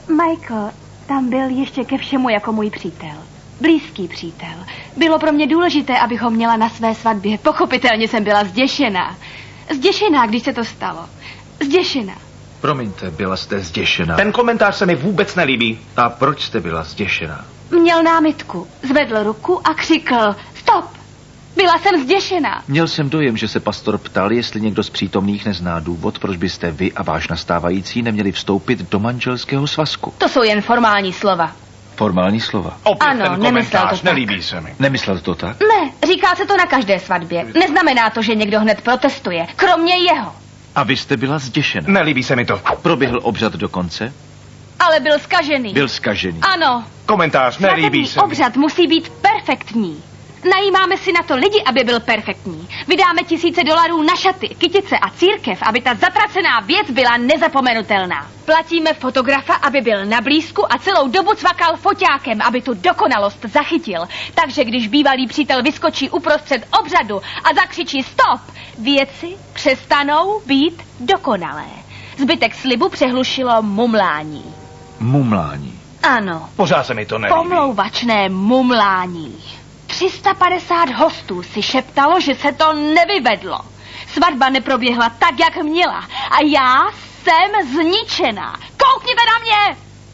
Michael tam byl ještě ke všemu jako můj přítel. Blízký přítel. Bylo pro mě důležité, abych ho měla na své svatbě. Pochopitelně jsem byla zděšená. Zděšená, když se to stalo. Zděšená. Promiňte, byla jste zděšená. Ten komentář se mi vůbec nelíbí. A proč jste byla zděšená? Měl námitku, zvedl ruku a křikl: stop! Byla jsem zděšená. Měl jsem dojem, že se pastor ptal, jestli někdo z přítomných nezná důvod, proč byste vy a váš nastávající neměli vstoupit do manželského svazku. To jsou jen formální slova. Formální slova. Opět ano, ten komentář nelíbí se mi. Nemyslel to tak? Ne, říká se to na každé svatbě. Neznamená to, že někdo hned protestuje. Kromě jeho. A vy jste byla zděšená. Nelíbí se mi to. Proběhl obřad do konce? Ale byl zkažený. Byl zkažený. Ano. Komentář nelíbí se mi. Obřad musí být perfektní. Najímáme si na to lidi, aby byl perfektní. Vydáme $1000 na šaty, kytice a církev, aby ta zatracená věc byla nezapomenutelná. Platíme fotografa, aby byl na blízku a celou dobu cvakal foťákem, aby tu dokonalost zachytil. Takže když bývalý přítel vyskočí uprostřed obřadu a zakřičí stop, věci přestanou být dokonalé. Zbytek slibu přehlušilo mumlání. Mumlání. Ano. Pořád se mi to nelíbí. Pomlouvačné mumlání. 350 hostů si šeptalo, že se to nevyvedlo. Svatba neproběhla tak, jak měla. A já jsem zničená. Koukněte na mě!